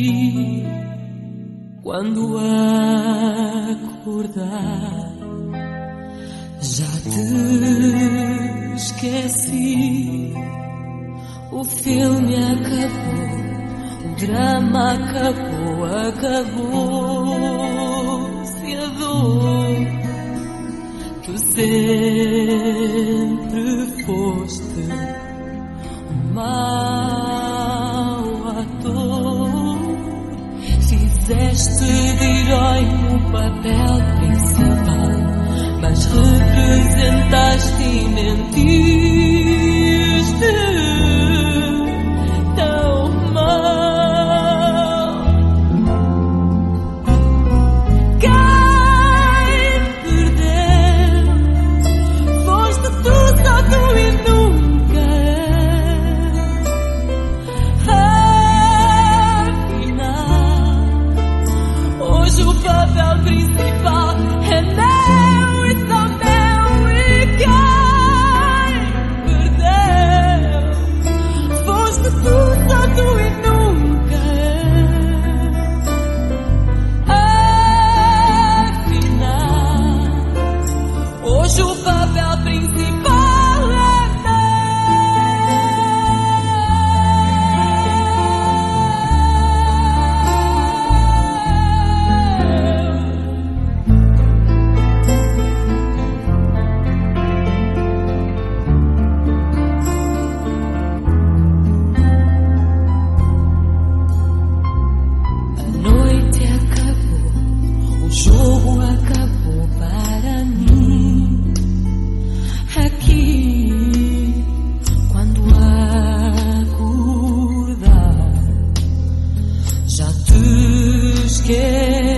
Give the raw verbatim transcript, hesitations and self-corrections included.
aqui quando acordar. Já te esqueci, o filme acabou, o drama acabou, acabou-se a dor. Tu sempre foste um mau ator, fizeste de herói no papel principal, mas representaste e mentiste tão mal. Quem perdeu foste tu, só tu e nunca afinal. Hoje o papel principal é meu. Yeah.